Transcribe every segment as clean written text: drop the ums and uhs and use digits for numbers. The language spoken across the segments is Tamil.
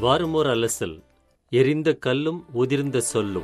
வாரமோர் அலசல். எரிந்த கல்லும் உதிர்ந்த சொல்லும்.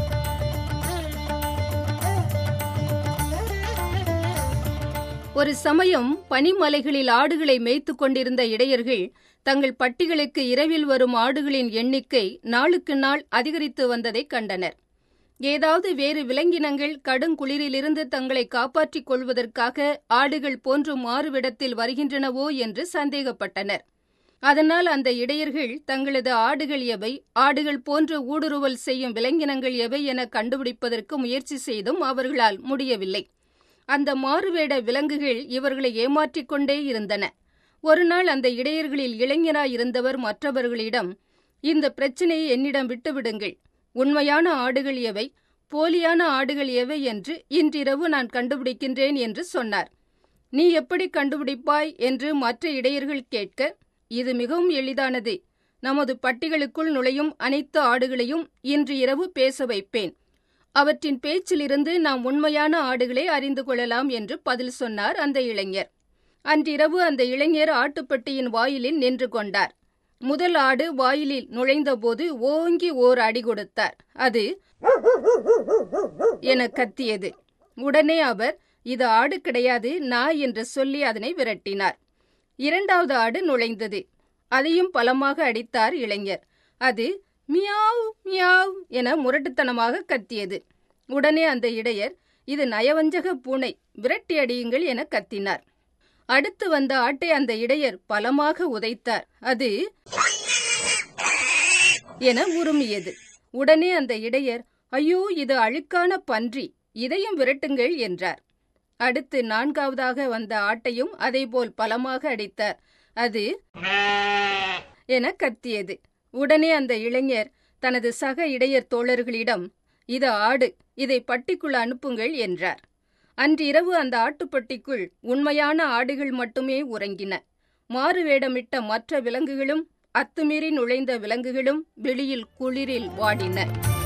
ஒரு சமயம் பனிமலைகளில் ஆடுகளை மேய்த்து கொண்டிருந்த இடையர்கள் தங்கள் பட்டிகளுக்கு இரவில் வரும் ஆடுகளின் எண்ணிக்கை நாளுக்கு நாள் அதிகரித்து வந்ததை கண்டனர். ஏதாவது வேறு விலங்கினங்கள் கடுங்குளிரிலிருந்து தங்களை காப்பாற்றிக் கொள்வதற்காக ஆடுகள் போன்று மாறுவிடத்தில் வருகின்றனவோ என்று சந்தேகப்பட்டனர். அதனால் அந்த இடையர்கள் தங்களது ஆடுகள் எவை, ஆடுகள் போன்று ஊடுருவல் செய்யும் விலங்கினங்கள் எவை என கண்டுபிடிப்பதற்கு முயற்சி செய்தும் அவர்களால் முடியவில்லை. அந்த மாறுவேட விலங்குகள் இவர்களை ஏமாற்றிக் கொண்டே இருந்தன. ஒருநாள் அந்த இடையர்களில் இளைஞராயிருந்தவர் மற்றவர்களிடம், இந்த பிரச்சனையை என்னிடம் விட்டுவிடுங்கள். உண்மையான ஆடுகள் எவை, போலியான ஆடுகள் எவை என்று இன்றிரவு நான் கண்டுபிடிக்கின்றேன் என்று சொன்னார். நீ எப்படி கண்டுபிடிப்பாய் என்று மற்ற இடையர்கள் கேட்க, இது மிகவும் எளிதானது. நமது பட்டிகளுக்குள் நுழையும் அனைத்து ஆடுகளையும் இன்று இரவு பேச வைப்பேன். அவற்றின் பேச்சிலிருந்து நாம் உண்மையான ஆடுகளை அறிந்து கொள்ளலாம் என்று பதில் சொன்னார் அந்த இளைஞர். அன்றிரவு அந்த இளைஞர் ஆட்டுப்பட்டியின் வாயிலில் நின்று கொண்டார். முதல் ஆடு வாயிலில் நுழைந்தபோது ஓங்கி ஓர் அடி கொடுத்தார். அது என கத்தியது. உடனே அவர், இது ஆடு கிடையாது, நாய் என்று சொல்லி அதனை விரட்டினார். இரண்டாவது ஆடு நுழைந்தது. அதையும் பலமாக அடித்தார் இளைஞர். அது மியாவ் மியாவ் என முரட்டுத்தனமாக கத்தியது. உடனே அந்த இடையர், இது நயவஞ்சக பூனை, விரட்டி அடியுங்கள் என கத்தினார். அடுத்து வந்த ஆட்டை அந்த இடையர் பலமாக உதைத்தார். அது என உருமியது. உடனே அந்த இடையர், ஐயோ, இது அழுக்கான பன்றி, இதையும் விரட்டுங்கள் என்றார். அடுத்து நான்காவதாக வந்த ஆட்டையும் அதேபோல் பலமாக அடித்தார். அது என கத்தியது. உடனே அந்த இளைஞர் தனது சக இடையர் தோழர்களிடம், இது ஆடு, இதை பட்டிக்குள் அனுப்புங்கள் என்றார். அன்றிரவு அந்த ஆட்டுப்பட்டிக்குள் உண்மையான ஆடுகள் மட்டுமே உறங்கின. மாறுவேடமிட்ட மற்ற விலங்குகளும் அத்துமீறி நுழைந்த விலங்குகளும் வெளியில் குளிரில் வாடின.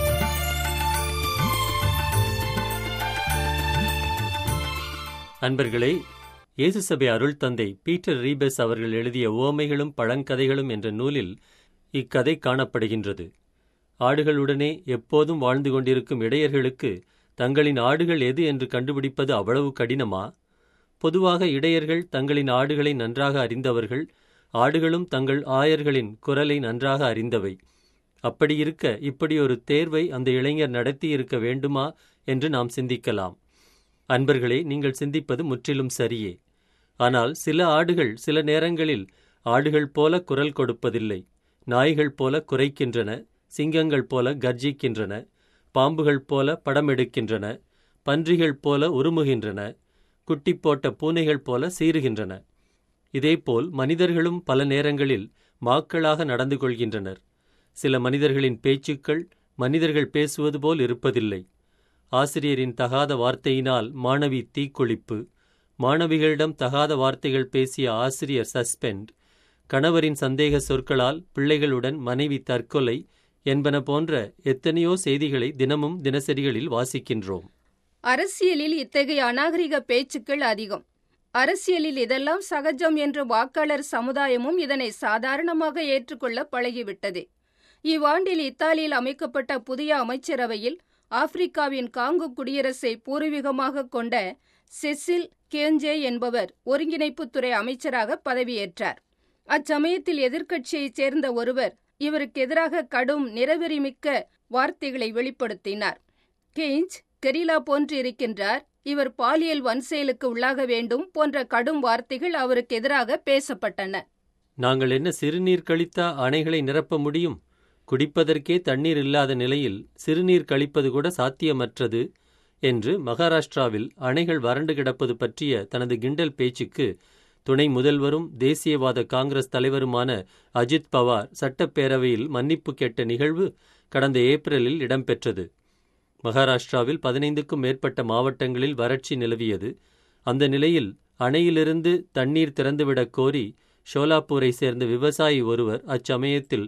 அன்பர்களே, இயேசு சபை அருள் தந்தை பீட்டர் ரீபஸ் அவர்கள் எழுதிய உவமைகளும் பழங்கதைகளும் என்ற நூலில் இக்கதை காணப்படுகின்றது. ஆடுகளுடனே எப்போதும் வாழ்ந்து கொண்டிருக்கும் இடையர்களுக்கு தங்களின் ஆடுகள் எது என்று கண்டுபிடிப்பது அவ்வளவு கடினமா? பொதுவாக இடையர்கள் தங்களின் ஆடுகளை நன்றாக அறிந்தவர்கள். ஆடுகளும் தங்கள் ஆயர்களின் குரலை நன்றாக அறிந்தவை. அப்படியிருக்க இப்படி ஒரு தேர்வை அந்த இளைஞர் நடத்தி இருக்க வேண்டுமா என்று நாம் சிந்திக்கலாம். அன்பர்களே, நீங்கள் சிந்திப்பது முற்றிலும் சரியே. ஆனால் சில ஆடுகள் சில நேரங்களில் ஆடுகள் போல குரல் கொடுப்பதில்லை. நாய்கள் போல குரைக்கின்றன, சிங்கங்கள் போல கர்ஜிக்கின்றன, பாம்புகள் போல படம் எடுக்கின்றன, பன்றிகள் போல உருமுகின்றன, குட்டி போட்ட பூனைகள் போல சீறுகின்றன. இதேபோல் மனிதர்களும் பல நேரங்களில் மாக்களாக நடந்து கொள்கின்றனர். சில மனிதர்களின் பேச்சுக்கள் மனிதர்கள் பேசுவது போல் இருப்பதில்லை. ஆசிரியரின் தகாத வார்த்தையினால் மாணவி தீக்குளிப்பு, மாணவிகளிடம் தகாத வார்த்தைகள் பேசிய ஆசிரியர் சஸ்பெண்ட், கணவரின் சந்தேக சொற்களால் பிள்ளைகளுடன் மனைவி தற்கொலை என்பன போன்ற எத்தனையோ செய்திகளை தினமும் தினசரிகளில் வாசிக்கின்றோம். அரசியலில் இத்தகைய அநாகரிக பேச்சுக்கள் அதிகம். அரசியலில் இதெல்லாம் சகஜம் என்று வாக்காளர் சமுதாயமும் இதனை சாதாரணமாக ஏற்றுக்கொள்ள பழகிவிட்டது. இவ்வாண்டில் இத்தாலியில் அமைக்கப்பட்ட புதிய அமைச்சரவையில் ஆப்பிரிக்காவின் காங்கோ குடியரசை பூர்வீகமாக கொண்ட செசில் கேஞ்சே என்பவர் ஒருங்கிணைப்புத்துறை அமைச்சராக பதவியேற்றார். அச்சமயத்தில் எதிர்க்கட்சியைச் சேர்ந்த ஒருவர் இவருக்கு எதிராக கடும் நிறவெறிமிக்க வார்த்தைகளை வெளிப்படுத்தினார். கேஞ்ச் கெரிலா போன்று இருக்கின்றார், இவர் பாலியல் வன்செயலுக்கு உள்ளாக வேண்டும் போன்ற கடும் வார்த்தைகள் அவருக்கு எதிராக பேசப்பட்டன. நாங்கள் என்ன சிறுநீர் கழித்தா அணைகளை நிரப்ப முடியும்? குடிப்பதற்கே தண்ணீர் இல்லாத நிலையில் சிறுநீர் கழிப்பது கூட சாத்தியமற்றது என்று மகாராஷ்டிராவில் அணைகள் வறண்டு கிடப்பது பற்றிய தனது கிண்டல் பேச்சுக்கு துணை முதல்வரும் தேசியவாத காங்கிரஸ் தலைவருமான அஜித் பவார் சட்டப்பேரவையில் மன்னிப்பு கேட்ட நிகழ்வு கடந்த ஏப்ரலில் இடம்பெற்றது. மகாராஷ்டிராவில் 15க்கும் மேற்பட்ட மாவட்டங்களில் வறட்சி நிலவியது. அந்த நிலையில் அணையிலிருந்து தண்ணீர் திறந்துவிடக் கோரி ஷோலாப்பூரை சேர்ந்த விவசாயி ஒருவர் அச்சமயத்தில்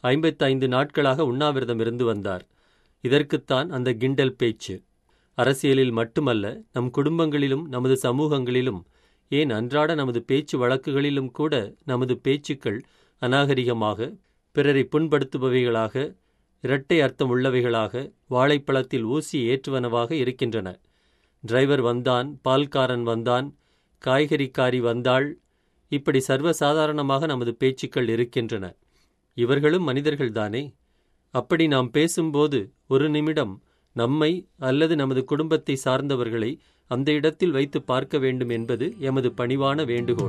55 நாட்களாக உண்ணாவிரதம் இருந்து வந்தார். இதற்குத்தான் அந்த கிண்டல் பேச்சு. அரசியலில் மட்டுமல்ல, நம் குடும்பங்களிலும் நமது சமூகங்களிலும், ஏன் அன்றாட நமது பேச்சு வழக்குகளிலும் கூட நமது பேச்சுக்கள் அநாகரிகமாக, பிறரை புண்படுத்துபவைகளாக, இரட்டை அர்த்தம் உள்ளவைகளாக, வாழைப்பழத்தில் ஊசி ஏற்றுவனவாக இருக்கின்றன. டிரைவர் வந்தான், பால்காரன் வந்தான், காய்கறிக்காரி வந்தாள், இப்படி சர்வசாதாரணமாக நமது பேச்சுக்கள் இருக்கின்றன. இவர்களும் மனிதர்கள்தானே? அப்படி நாம் பேசும்போது ஒரு நிமிடம் நம்மை அல்லது நமது குடும்பத்தை சார்ந்தவர்களை அந்த இடத்தில் வைத்து பார்க்க வேண்டும் என்பது எமது பணிவான வேண்டுகோள்.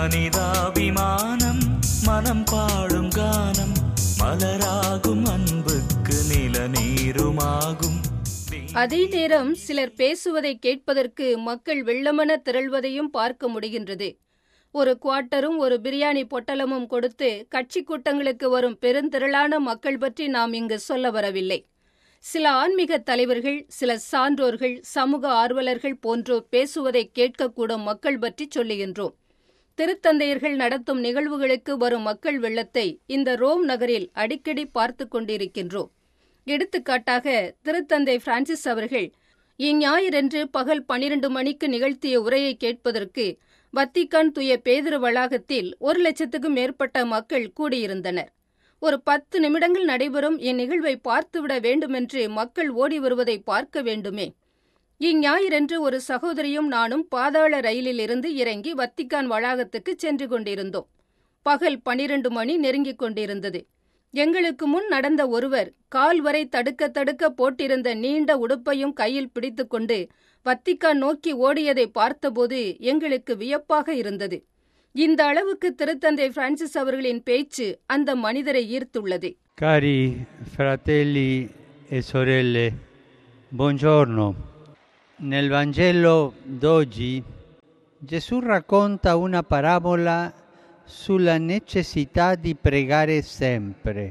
மனிதாபிமானம் மனம் பாடும் கானம், மலராகும் அன்புக்கு நில நீருமாகும். அதே நேரம் சிலர் பேசுவதை கேட்பதற்கு மக்கள் வெள்ளமென திரள்வதையும் பார்க்க முடிகின்றது. ஒரு குவார்ட்டரும் ஒரு பிரியாணி பொட்டலமும் கொடுத்து கட்சி கூட்டங்களுக்கு வரும் பெருந்திரளான மக்கள் பற்றி நாம் இங்கு சொல்ல வரவில்லை. சில ஆன்மீக தலைவர்கள், சில சான்றோர்கள், சமூக ஆர்வலர்கள் போன்றோர் பேசுவதை கேட்கக்கூடும் மக்கள் பற்றி சொல்லுகின்றோம். திருத்தந்தையர்கள் நடத்தும் நிகழ்வுகளுக்கு வரும் மக்கள் வெள்ளத்தை இந்த ரோம் நகரில் அடிக்கடி பார்த்து கொண்டிருக்கின்றோம். எடுத்துக்காட்டாக, திருத்தந்தை பிரான்சிஸ் அவர்கள் இஞ்ஞாயிறன்று பகல் 12 மணிக்கு நிகழ்த்திய உரையை கேட்பதற்கு வத்திக்கான் தூய பேதுரு வளாகத்தில் 1,00,000க்கும் மேற்பட்ட மக்கள் கூடியிருந்தனர். ஒரு 10 நிமிடங்கள் நடைபெறும் இந்நிகழ்வை பார்த்துவிட வேண்டுமென்று மக்கள் ஓடி வருவதை பார்க்க வேண்டுமே. இஞ்ஞாயிறன்று ஒரு சகோதரியும் நானும் பாதாள ரயிலில் இருந்து இறங்கி வத்திக்கான் வளாகத்துக்கு சென்று கொண்டிருந்தோம். பகல் 12 மணி நெருங்கிக் கொண்டிருந்தது. எங்களுக்கு முன் நடந்த ஒருவர் கால் வரை தடுக்க போட்டிருந்த நீண்ட உடுப்பையும் கையில் பிடித்து கொண்டு வத்திக்கான் நோக்கி ஓடியதை பார்த்தபோது எங்களுக்கு வியப்பாக இருந்தது. இந்த அளவுக்கு திருத்தந்தை பிரான்சிஸ் அவர்களின் பேச்சு அந்த மனிதரை ஈர்த்துள்ளது. Cari fratelli e sorelle, buongiorno. Nel Vangelo d'oggi Gesù racconta una parabola sulla necessità di pregare sempre,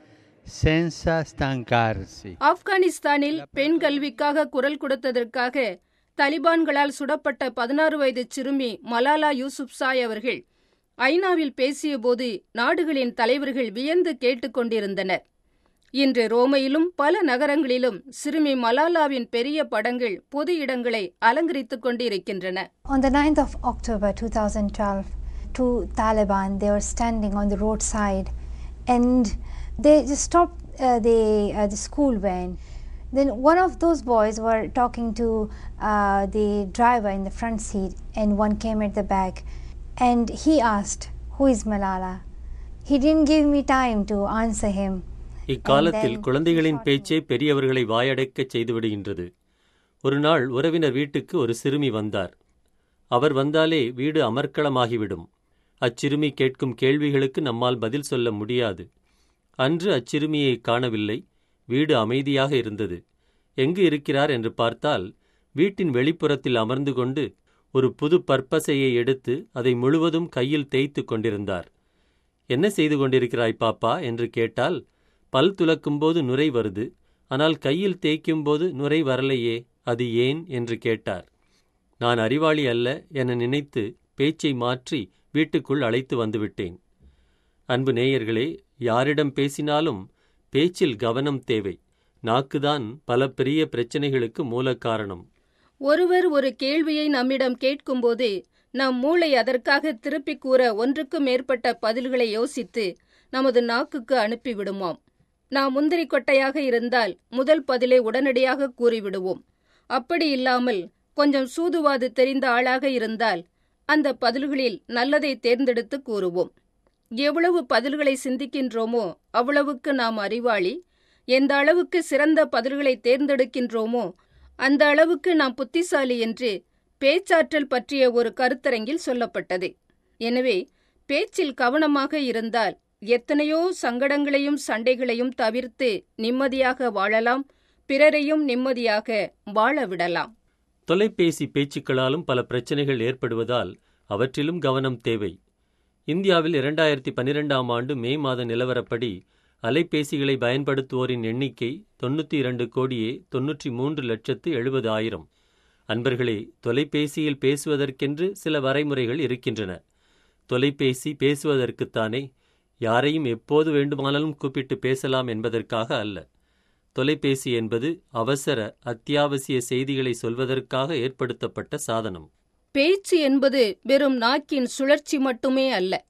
senza stancarsi. ஆப்கானிஸ்தானில் பெண் கல்விக்காக குரல் கொடுத்ததற்காக தலிபான்களால் சுடப்பட்ட 16 வயது சிறுமி மலாலா யூசுப்சாய் அவர்கள் ஐநாவில் பேசியபோது நாடுகளின் தலைவர்கள் வியந்து கேட்டுக்கொண்டிருந்தனர். இன்று ரோமையிலும் பல நகரங்களிலும் சிறுமி மலாலாவின் பெரிய படங்கள் பொது இடங்களை அலங்கரித்துக் கொண்டிருக்கின்றன. On the 9th of October 2012, two Taliban, they were standing on the roadside and they just stopped the school van. Then one of those boys were talking to the driver in the front seat, and one came at the back and he asked, "Who is Malala?" He didn't give me time to answer him. இக்காலத்தில் குழந்தைகளின் பேச்சே பெரியவர்களை வாயடைக்கச் செய்துவிடுகின்றது. ஒரு நாள் உறவினர் வீட்டுக்கு ஒரு சிறுமி வந்தார். அவர் வந்தாலே வீடு அமர்க்களமாகிவிடும். அச்சிறுமி கேட்கும் கேள்விகளுக்கு நம்மால் பதில் சொல்ல முடியாது. அன்று அச்சிறுமியை காணவில்லை. வீடு அமைதியாக இருந்தது. எங்கு இருக்கிறார் என்று பார்த்தால், வீட்டின் வெளிப்புறத்தில் அமர்ந்து கொண்டு ஒரு புது பற்பசையை எடுத்து அதை முழுவதும் கையில் தேய்த்து கொண்டிருந்தார். என்ன செய்து கொண்டிருக்கிறாய் பாப்பா என்று கேட்டால், பல் துலக்கும்போது நுரை வருது, ஆனால் கையில் தேய்க்கும்போது நுரை வரலையே, அது ஏன் என்று கேட்டார். நான் அறிவாளி அல்ல என நினைத்து பேச்சை மாற்றி வீட்டுக்குள் அழைத்து வந்துவிட்டேன். அன்பு நேயர்களே, யாரிடம் பேசினாலும் பேச்சில் கவனம் தேவை. நாக்குதான் பல பெரிய பிரச்சனைகளுக்கு மூல காரணம். ஒருவர் ஒரு கேள்வியை நம்மிடம் கேட்கும்போது நம் மூளை அதற்காக திருப்பிக் கூற 1க்கும் மேற்பட்ட பதில்களை யோசித்து நமது நாக்குக்கு அனுப்பிவிடுமாம். நாம் முந்திரி கொட்டையாக இருந்தால் முதல் பதிலை உடனடியாக கூறிவிடுவோம். அப்படி இல்லாமல் கொஞ்சம் சூதுவாது தெரிந்த ஆளாக இருந்தால் அந்த பதில்களில் நல்லதை தேர்ந்தெடுத்து கூறுவோம். எவ்வளவு பதில்களை சிந்திக்கின்றோமோ அவ்வளவுக்கு நாம் அறிவாளி. எந்த அளவுக்கு சிறந்த பதில்களை தேர்ந்தெடுக்கின்றோமோ அந்த அளவுக்கு நாம் புத்திசாலி என்று பேச்சாற்றல் பற்றிய ஒரு கருத்தரங்கில் சொல்லப்பட்டது. எனவே பேச்சில் கவனமாக இருந்தால் எத்தனையோ சங்கடங்களையும் சண்டைகளையும் தவிர்த்து நிம்மதியாக வாழலாம், பிறரையும் நிம்மதியாக வாழ விடலாம். தொலைபேசி பேச்சுக்களாலும் பல பிரச்சனைகள் ஏற்படுவதால் அவற்றிலும் கவனம் தேவை. இந்தியாவில் 2012ஆம் ஆண்டு மே மாத நிலவரப்படி அலைபேசிகளை பயன்படுத்துவோரின் எண்ணிக்கை 92,93,70,000. அன்பர்களே, தொலைபேசியில் பேசுவதற்கென்று சில வரைமுறைகள் இருக்கின்றன. தொலைபேசி பேசுவதற்குத்தானே, யாரையும் எப்போது வேண்டுமானாலும் கூப்பிட்டு பேசலாம் என்பதற்காக அல்ல. தொலைபேசி என்பது அவசர அத்தியாவசிய செய்திகளை சொல்வதற்காக ஏற்படுத்தப்பட்ட சாதனம். பேச்சு என்பது வெறும் நாக்கின் சுழற்சி மட்டுமே அல்ல.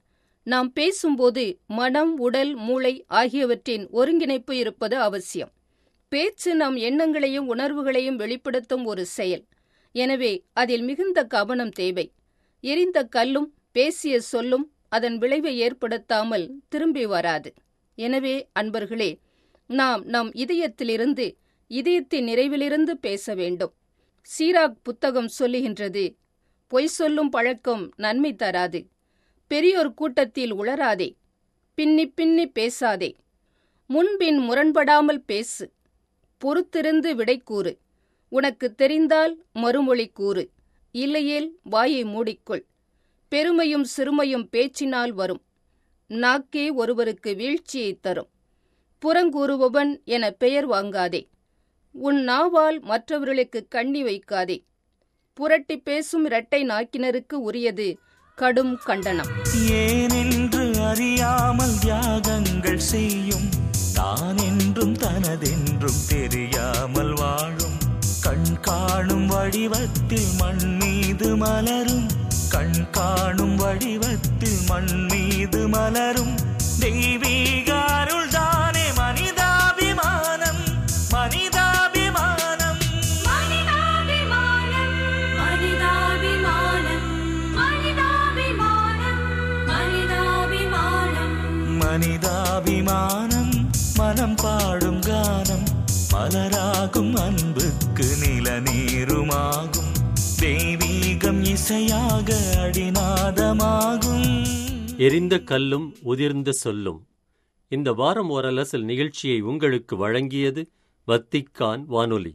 நாம் பேசும்போது மனம், உடல், மூளை ஆகியவற்றின் ஒருங்கிணைப்பு இருப்பது அவசியம். பேச்சு நம் எண்ணங்களையும் உணர்வுகளையும் வெளிப்படுத்தும் ஒரு செயல். எனவே அதில் மிகுந்த கவனம் தேவை. எரிந்த கல்லும் பேசிய சொல்லும் அதன் விளைவை ஏற்படுத்தாமல் திரும்பி வராது. எனவே அன்பர்களே, நாம் நம் இதயத்திலிருந்து, இதயத்தின் நிறைவிலிருந்து பேச வேண்டும். சீராக் புத்தகம் சொல்லுகின்றது, பொய் சொல்லும் பழக்கம் நன்மை தராது. பெரியோர் கூட்டத்தில் உளராதே, பின்னி பின்னி பேசாதே, முன்பின் முரண்படாமல் பேசு, பொறுத்திருந்து விடை கூறு, உனக்கு தெரிந்தால் மறுமொழி கூறு, இல்லையேல் வாயை மூடிக்கொள். பெருமையும் சிறுமையும் பேச்சினால் வரும். நாக்கே ஒருவருக்கு வீழ்ச்சியை தரும். புறங்கூறுபவன் என பெயர் வாங்காதே. உன் நாவால் மற்றவர்களுக்கு கண்ணி வைக்காதே. புரட்டி பேசும் இரட்டை நாக்கினருக்கு உரியது கடும் கண்டனம். ஏனென்று அறியாமல் தியாகங்கள் செய்யும், தான் என்றும் தனதென்றும் தெரியாமல் வாழும், கண் காணும் வடிவத்தில் மண் மீது மலரும், கண் காணும் வடிவத்தில் மண் மீது மலரும் தெய்வீக அருள்தானே மனிதாபிமானம். மனிதாபிமானம், மனிதாபிமானம், மனிதாபிமானம், மனிதாபிமானம், மனிதாபிமானம், மனிதாபிமானம், மனம் பாடும் கானம், மலராகும் அன்புக்கு நிலநீருமாகும், தெய்வீகம் இசையாக அடிநாதமாகும். எரிந்த கல்லும் உதிர்ந்த சொல்லும். இந்த வாரம் ஓர் அலசல் நிகழ்ச்சியை உங்களுக்கு வழங்கியது வத்திக்கான் வானொலி.